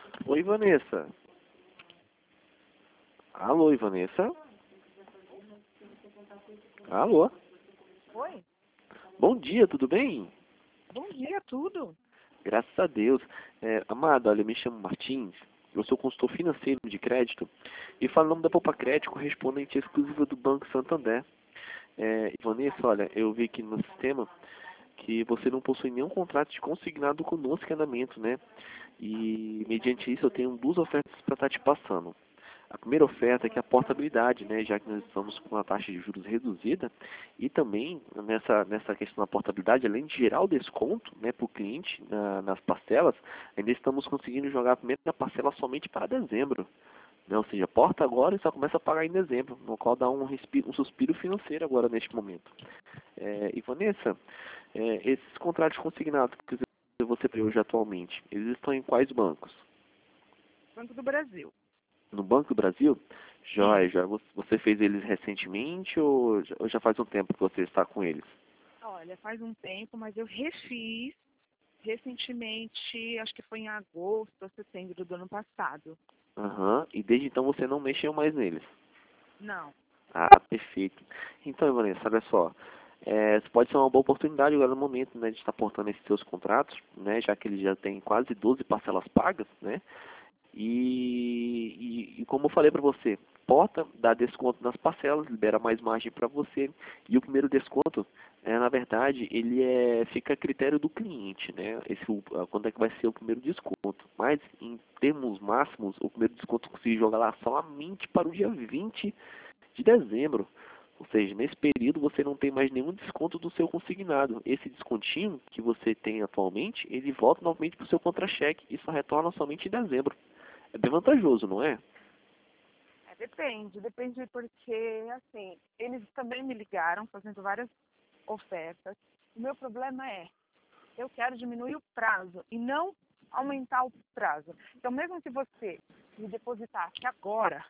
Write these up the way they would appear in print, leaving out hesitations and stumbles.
Oi, Vanessa. Alô, Vanessa? Alô? Oi, Bom dia, tudo bem? bom dia, tudo. Graças a Deus. Amado, olha, eu me chamo Martins, eu sou consultor financeiro de crédito e falo em nome da Poupa Crédito, correspondente exclusiva do Banco Santander. Vanessa, olha, eu vi aqui no sistema que você não possui nenhum contrato de consignado conosco em andamento, né? E mediante isso eu tenho duas ofertas para estar te passando. A primeira oferta é que é a portabilidade, né, já que nós estamos com uma taxa de juros reduzida e também nessa questão da portabilidade, além de gerar o desconto, né, para o cliente nas parcelas, ainda estamos conseguindo jogar a primeira parcela somente para dezembro. Né, ou seja, porta agora e só começa a pagar em dezembro, no qual dá um suspiro financeiro agora neste momento. E Vanessa, esses contratos consignados que você tem hoje atualmente, eles estão em quais bancos? Banco do Brasil. No Banco do Brasil? Sim. Joia, já você fez eles recentemente ou já faz um tempo que você está com eles? Olha, faz um tempo, mas eu refiz recentemente, acho que foi em agosto ou setembro do ano passado. Aham, e desde então você não mexeu mais neles? Não. Ah, perfeito. Então, Vanessa, olha só, isso pode ser uma boa oportunidade agora no momento, né, de estar portando esses seus contratos, né, já que eles já têm quase 12 parcelas pagas, né, e como eu falei para você, porta, dá desconto nas parcelas, libera mais margem para você. E o primeiro desconto, na verdade, fica a critério do cliente, né? Quando é que vai ser o primeiro desconto. Mas, em termos máximos, o primeiro desconto se joga lá somente para o dia 20 de dezembro. Ou seja, nesse período você não tem mais nenhum desconto do seu consignado. Esse descontinho que você tem atualmente, ele volta novamente para o seu contra-cheque e só retorna somente em dezembro. É bem vantajoso, não é? Depende porque, assim, eles também me ligaram fazendo várias ofertas. O meu problema é, eu quero diminuir o prazo e não aumentar o prazo. Então, mesmo que você me depositasse agora,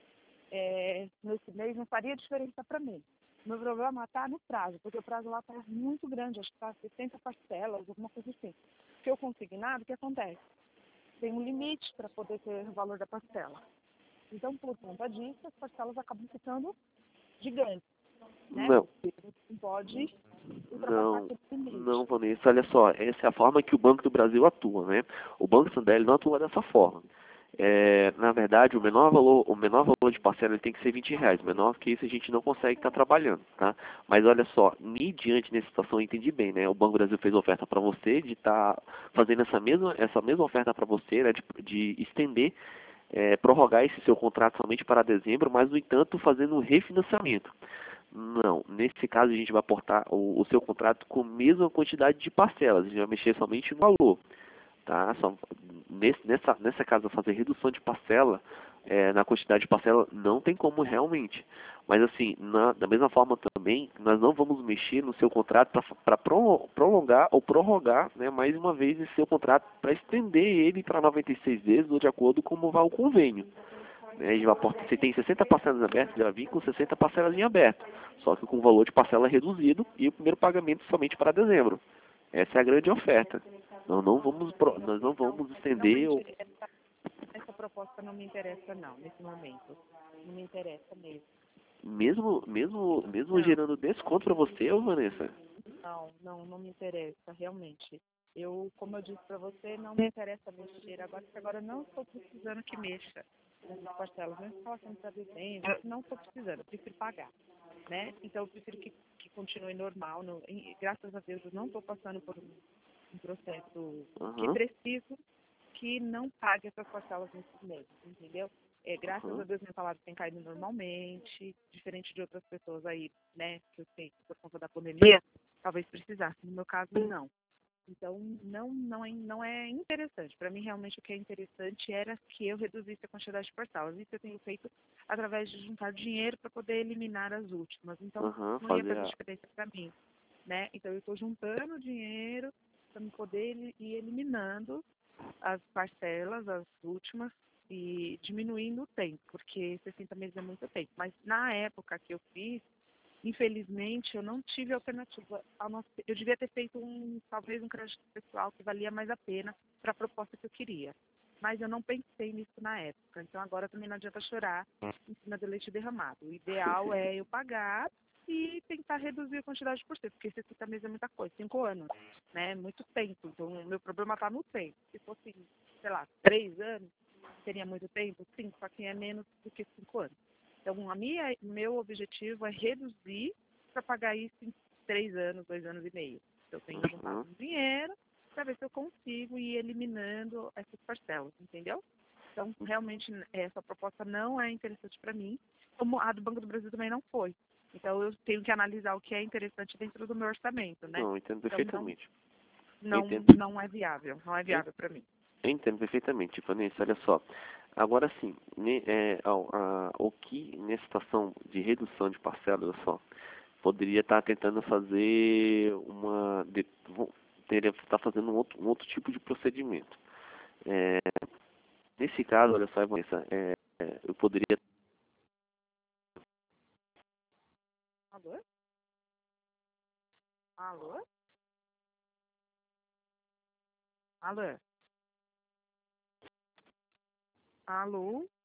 nesse mês, não faria diferença para mim. Meu problema está no prazo, porque o prazo lá está muito grande, acho que está 60 parcelas, alguma coisa assim. Se eu consignado, o que acontece? Tem um limite para poder ter o valor da parcela. Então, por conta disso, as parcelas acabam ficando gigantes, né? Não, Porque você não pode ultrapassar não, aquele não, limite. Vanessa. Olha só, essa é a forma que o Banco do Brasil atua, né? O Banco Santander não atua dessa forma. Na verdade, o menor valor de parcela ele tem que ser R$ 20. Menor que isso a gente não consegue estar trabalhando, tá? Mas olha só, diante dessa situação eu entendi bem, né? O Banco do Brasil fez oferta para você de estar fazendo essa mesma oferta para você, né? De estender, prorrogar esse seu contrato somente para dezembro, mas no entanto fazendo um refinanciamento. Não, nesse caso a gente vai aportar o seu contrato com a mesma quantidade de parcelas, a gente vai mexer somente no valor, tá? Nessa casa fazer redução de parcela, na quantidade de parcela não tem como realmente. Mas assim, da mesma forma também, nós não vamos mexer no seu contrato para prolongar ou prorrogar, né, mais uma vez esse seu contrato para estender ele para 96 vezes ou de acordo com como vai o convênio. Né, você tem 60 parcelas abertas, já vem com 60 parcelas em aberto, só que com o valor de parcela reduzido e o primeiro pagamento somente para dezembro. Essa é a grande oferta. Nós não vamos estender Realmente, essa proposta não me interessa, não, nesse momento. Não me interessa mesmo. mesmo Não, gerando desconto para você, ô Vanessa. não me interessa, realmente. Como eu disse para você, não me interessa mexer agora, porque agora eu não estou precisando que mexa nessas parcelas. Mesmo que ela sendo para dezembro, não estou precisando, eu prefiro pagar, né? Então, eu prefiro que continue normal. Graças a Deus, eu não estou passando por um processo que Aham, preciso que não pague essas parcelas nesses meses, entendeu? Graças a aham, Deus, meu salário tem caído normalmente, diferente de outras pessoas aí, né, que eu sei que por conta da pandemia, talvez precisasse. No meu caso, não. Então, não é interessante. Para mim, realmente, o que é interessante era que eu reduzisse a quantidade de parcelas. Isso eu tenho feito através de juntar dinheiro para poder eliminar as últimas. Então, aham, não ia fazer fazer a. diferença para mim, né? Então, eu estou juntando dinheiro para poder ir eliminando as parcelas, as últimas, e diminuindo o tempo, porque 60 meses é muito tempo. Mas na época que eu fiz, infelizmente, eu não tive alternativa. Eu devia ter feito talvez um crédito pessoal que valia mais a pena para a proposta que eu queria. mas eu não pensei nisso na época. Então agora também não adianta chorar em cima do leite derramado. O ideal é eu pagar e tentar reduzir a quantidade por cento, porque 60 meses é muita coisa, 5 anos, né? Muito tempo. Então o meu problema está no tempo. Se fosse, sei lá, 3 anos, seria muito tempo? Sim, só que é menos do que 5 anos. Então meu objetivo é reduzir para pagar isso em 3 anos, 2 anos e meio. Eu tenho que juntar um dinheiro para ver se eu consigo ir eliminando essas parcelas, entendeu? Então, realmente, essa proposta não é interessante para mim, como a do Banco do Brasil também não foi. Então, eu tenho que analisar o que é interessante dentro do meu orçamento, né? Não, entendo perfeitamente. Então, Entendo. não é viável para mim. Eu entendo perfeitamente, Vanessa, olha só. Agora sim, o que nessa situação de redução de parcela, olha só, poderia estar tentando fazer estar fazendo um outro tipo de procedimento. É, nesse caso, olha só, Vanessa, eu poderia. Alô? Alô? Alô? Alô?